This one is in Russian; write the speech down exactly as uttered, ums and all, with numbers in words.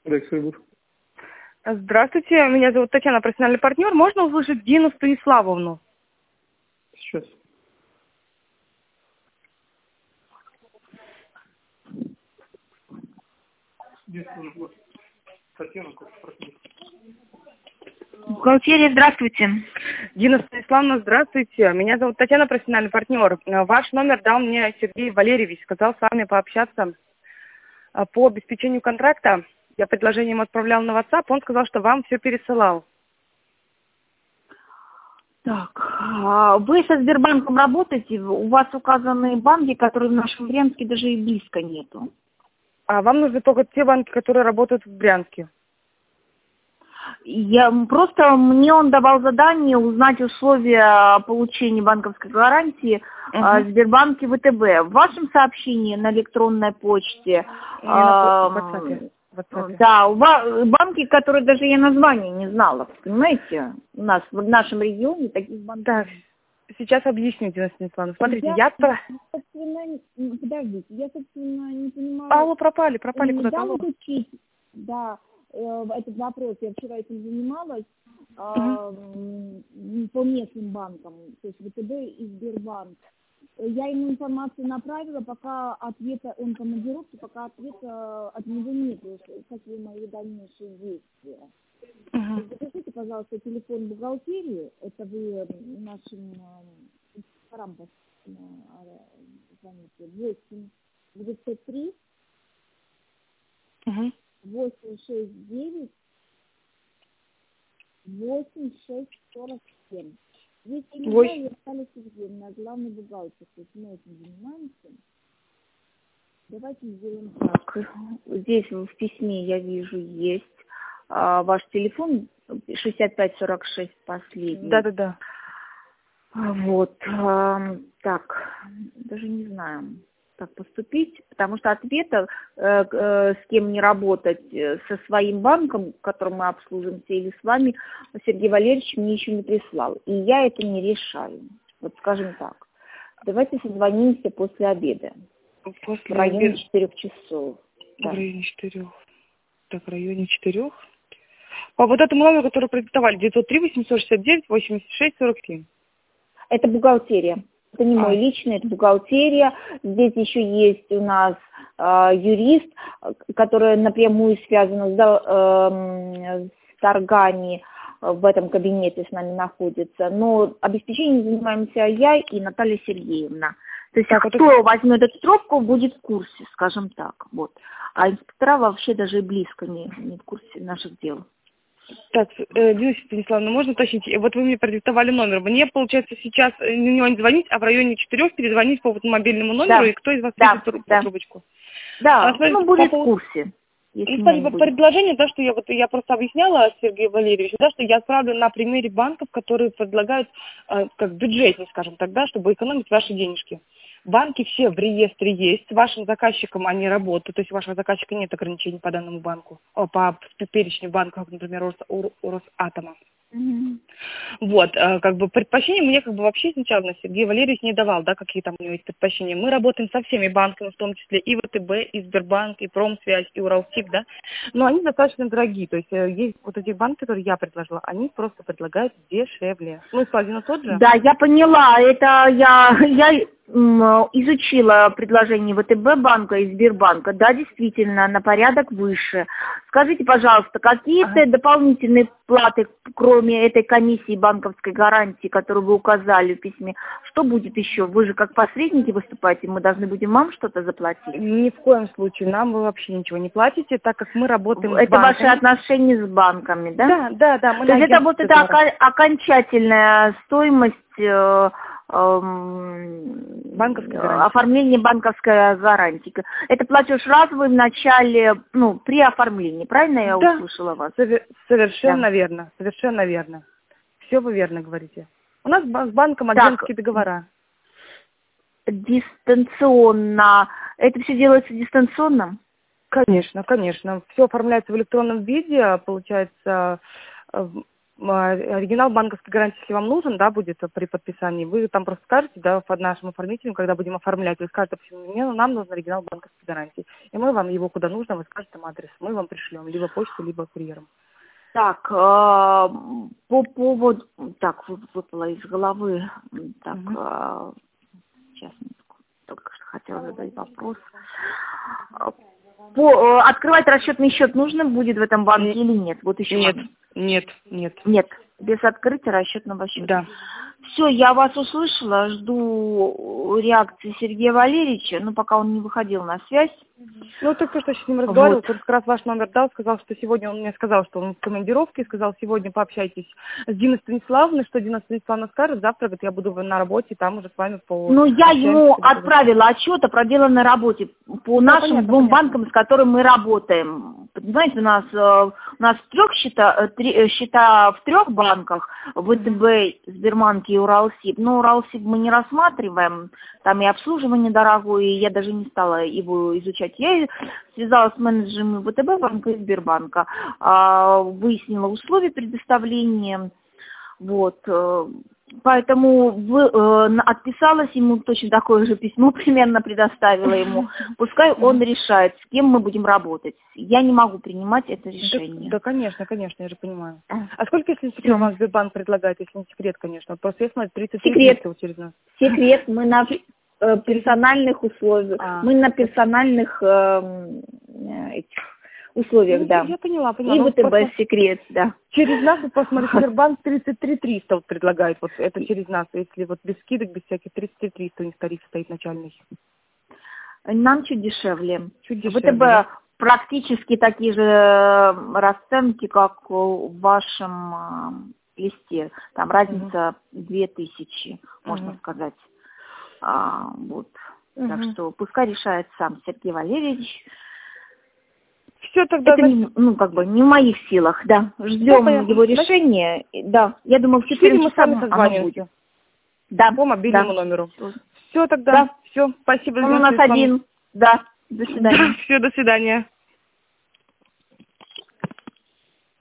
Здравствуйте, меня зовут Татьяна, профессиональный партнер. Можно услышать Дину Станиславовну? Сейчас. Бухгалтерия, здравствуйте. Дина Станиславовна, здравствуйте. Меня зовут Татьяна, профессиональный партнер. Ваш номер дал мне Сергей Валерьевич. Сказал с вами пообщаться по обеспечению контракта. Я предложение ему отправлял на WhatsApp. Он сказал, что вам все пересылал. Так, вы со Сбербанком работаете? У вас указаны банки, которые в нашем Брянске даже и близко нету. А вам нужны только те банки, которые работают в Брянске? Я просто мне он давал задание узнать условия получения банковской гарантии uh-huh. в Сбербанке ВТБ. В вашем сообщении на электронной почте, э, WhatsApp. WhatsApp. Да, банки, которые даже я названия не знала, понимаете? У нас в нашем регионе таких банков. Да, сейчас объясню, Дина Станиславовна. Смотрите, я... я... я собственно, подождите, я, собственно, не понимаю... Алло, пропали, пропали куда-то. Алло. Учить, да. Этот вопрос, я вчера этим занималась, uh-huh. по местным банкам, то есть ВТБ и Сбербанк. Я ему информацию направила, пока ответа, он по командировке, пока ответа от него нет, какие мои дальнейшие действия. Uh-huh. Запишите, пожалуйста, телефон бухгалтерии, это вы нашим инспекторам звоните, восемь девятьсот три uh-huh. восемь шесть девять восемь шесть сорок семь. Если не знаю, я Наталья Сергеевна, главный бухгалтер, то есть мы этим занимаемся. Давайте сделаем так. Здесь в письме я вижу есть а, ваш телефон шестьдесят пять сорок шесть последний. Да-да-да. Вот. А, так, даже не знаю, как поступить, потому что ответа, э, э, с кем не работать, э, со своим банком, которым мы обслуживаемся, или с вами, Сергей Валерьевич мне еще не прислал. И я это не решаю. Вот скажем так. Давайте созвонимся после обеда. После в районе обеда. четырех часов. В Да. районе четырех. Так, в районе четырех. По вот этому номеру, который продиктовали, девятьсот три восемьсот шестьдесят девять восемьдесят шесть сорок семь. Это бухгалтерия. Это не а. мой личный, это бухгалтерия. Здесь еще есть у нас э, юрист, который напрямую связан с, э, с торгами, в этом кабинете с нами находится. Но обеспечением занимаемся я и Наталья Сергеевна. То есть так, кто это... возьмет эту трубку, будет в курсе, скажем так. Вот. А инспектора вообще даже и близко не, не в курсе наших дел. Так, э, Дина Станиславовна, можно уточнить? Вот вы мне продиктовали номер. Мне, получается, сейчас на него не звонить, а в районе четырех перезвонить по вот мобильному номеру, да. И кто из вас да. видит труб, да. трубочку? Да, а, смотрите, ну, будет по... в курсе. Ну, спасибо. Предложение, да, что я вот я просто объясняла Сергею Валерьевичу, да, что я отправлю на примере банков, которые предлагают э, как бюджетнее, скажем так, да, чтобы экономить ваши денежки. Банки все в реестре есть, с вашим заказчиком они работают, то есть у вашего заказчика нет ограничений по данному банку, о, по перечню банков, например, Рос, у Росатома. Mm-hmm. Вот, как бы предпочтение мне как бы вообще сначала Сергей Валерьевич не давал, да, какие там у него есть предпочтения. Мы работаем со всеми банками, в том числе и ВТБ, и Сбербанк, и Промсвязь, и Уралсиб, да, но они достаточно дорогие, то есть есть вот эти банки, которые я предложила, они просто предлагают дешевле. Ну, один и тот же. Да, я поняла, это я, я изучила предложение ВТБ банка и Сбербанка, да, действительно, на порядок выше. Скажите, пожалуйста, какие-то ага. дополнительные платы, кроме этой комиссии банковской гарантии, которую вы указали в письме, что будет еще? Вы же как посредники выступаете, мы должны будем вам что-то заплатить? Ни в коем случае, нам вы вообще ничего не платите, так как мы работаем это с банками. Это ваши отношения с банками, да? Да, да, да. Мы То есть это вот эта ока- окончательная стоимость э, банковской гарантии. Оформление банковской гарантии. Это платеж разовый в начале, ну, при оформлении, правильно я да, услышала вас? Совершенно да. верно, совершенно верно. Все вы верно говорите. У нас с банком агентские договора. Дистанционно. Это все делается дистанционно? Конечно, конечно. Все оформляется в электронном виде, получается, оригинал банковской гарантии, если вам нужен, да, будет при подписании, вы там просто скажете, да, под нашим оформителем, когда будем оформлять, вы скажете, почему мне, нам нужен оригинал банковской гарантии. И мы вам его куда нужно, вы скажете там адрес, мы вам пришлем, либо почтой, либо курьером. Так, э, по поводу... Так, выпало из головы. Так, угу. э, сейчас, только что хотела задать вопрос. По, э, открывать расчетный счет нужно будет в этом банке или нет? Вот еще нет, один. нет, нет. Нет, без открытия расчетного счета. Да. Все, я вас услышала, жду реакции Сергея Валерьевича, но пока он не выходил на связь. Ну, только что с ним разговаривал, Вот. он как раз ваш номер дал, сказал, что сегодня, он мне сказал, что он в командировке, сказал, сегодня пообщайтесь с Диной Станиславовной, что Дина Станиславовна скажет, завтра, говорит, я буду на работе, там уже с вами по... Ну, я ему отправила отчет о проделанной работе по да, нашим понятно, двум понятно. банкам, с которыми мы работаем. Понимаете, у нас, у нас трех счета, три, счета в трех банках, ВТБ, Сбербанк и Уралсиб. Но Уралсиб мы не рассматриваем, там и обслуживание дорогое, и я даже не стала его изучать. Я связалась с менеджерами ВТБ банка и Сбербанка, выяснила условия предоставления, вот, поэтому вы, отписалась ему, точно такое же письмо примерно предоставила ему, пускай он решает, с кем мы будем работать. Я не могу принимать это решение. Да, да конечно, конечно, я же понимаю. А сколько, если секрет, вам Сбербанк предлагает, если не секрет, конечно? Просто я смотрю, тридцать три секрет. через нас. Секрет, мы на персональных условиях, а, мы на персональных э, этих условиях, ну, да. Я поняла, поняла. И ну, ВТБ просто... секрет, да. Через нас, вот посмотрите, Сбербанк тридцать три триста вот предлагает, вот это через нас, если вот без скидок, без всяких, тридцать три триста у них тариф стоит начальный. Нам чуть дешевле. Чуть дешевле. ВТБ да? Практически такие же расценки, как в вашем листе. Там разница угу. две тысячи, можно угу. сказать. А, вот. Угу. Так что пускай решает сам Сергей Валерьевич. Все тогда. Это не, ну как бы не в моих силах, да. Ждем да, его решения. Да. Я думаю, в четыре мы сами созвонимся. Да. По мобильному да. номеру. Все тогда. Да. Все. Спасибо. Он у нас один. Да. До свидания. Да. Все. До свидания.